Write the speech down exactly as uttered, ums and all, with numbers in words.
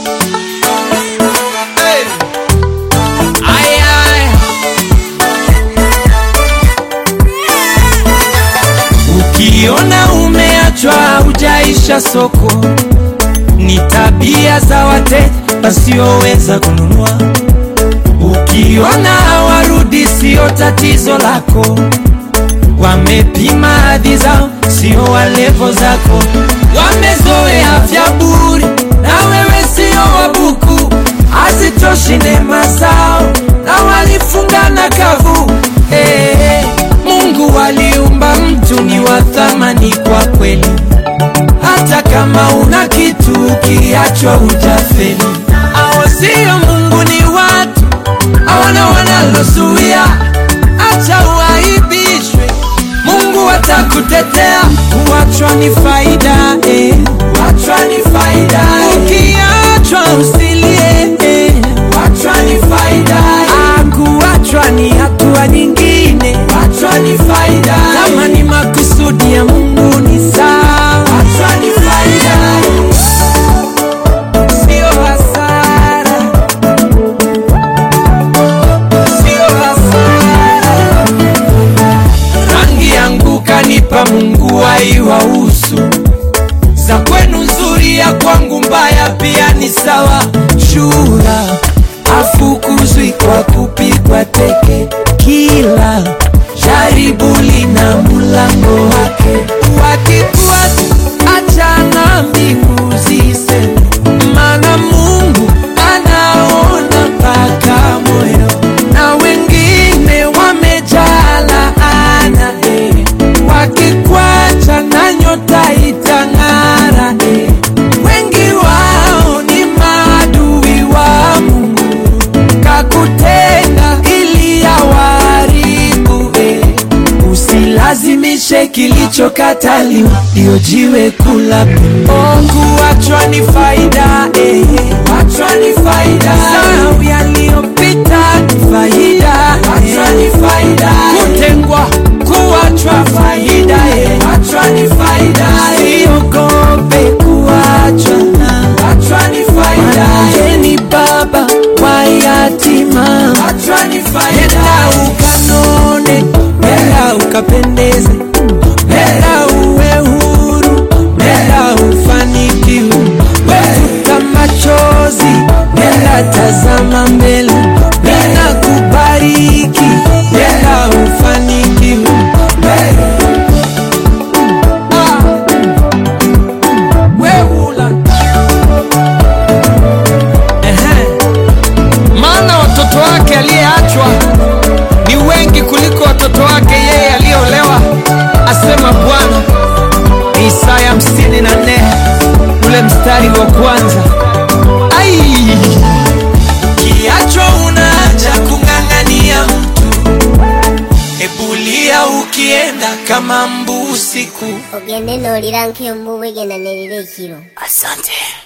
Hey. Ay, ay. Ukiona umeachwa hujaisha soko, ni tabia za wateja wasioweza kununua. Ukiona hawarudi sio tatizo lako, wamepima hadhi zao sio walevo zako. Wamezoea vya buri na wewe sio wabuku, hazitoshi neema zao na walifunga na kavu. Hey, Mungu aliumba mtu ni wa thamani kwa kweli, hata kama una kitu ukiachwa hujafeli. Hao sio Mungu ni watu, hawana wanalozuia. Acha uaibishwe, Mungu atakutetea. Kuachwa ni faida, eh. Kuachwa ni faida, eh. Ukiachwa usilie, eh. Kuachwa ni faida, eh. Kuachwa ni hatua nyingine. Kuachwa ni faida, eh. Kama ni makusudi ya Mungu ni sawa. Kuachwa ni faida, eh. Sio hasara, sio hasara. Rangi yangu kanipa Mungu haiwahusu, za kwenu nzuri ya kwangu mbaya pia ni sawa. Shura afukuzwi kwa kupigwa teke, kila jaribu lina mlango wake. Wakikuacha achana mbingu ziseme, maana Mungu anaona mpaka moyo, na wengine wamejaa laana, eh. Wakikuacha na nyota itang'ara, eh. Wengi wao ni maadui wa Mungu, kakutenga ili awaharibu, eh. Usilazimishe kilichokataliwa, ndio jiwe kula. Oh, kuachwa ni faida, eh. Kuachwa ni faida, sawa yaliyopita ni faida, kuachwa ni faida, kutengwa kuachwa faida, eh. Kuachwa ni faida, usiogope kuachwa, kuachwa ni faida. Yeye ni baba wa yatima, kuachwa ni faida. Nenda ukanone, nenda ukapendeze, nenda uwe huru, nenda ufanikiwe. Futa machozi, nenda tazama mbele, nenda kubariki, nenda ufanikiwe. Ah, weula. Ehe, maana watoto wake aliyeachwa ni wengi kuliko watoto wake yeye aliyeolewa, asema Bwana. Isaya hamsini na nne ule mstari wa kwanza. Ai, kiachwa unaanza kung'ang'ania mtu, ebulia ukienda kama mbu usiku. Ogende no liranke mbu wegenda nelile kilo. Asante.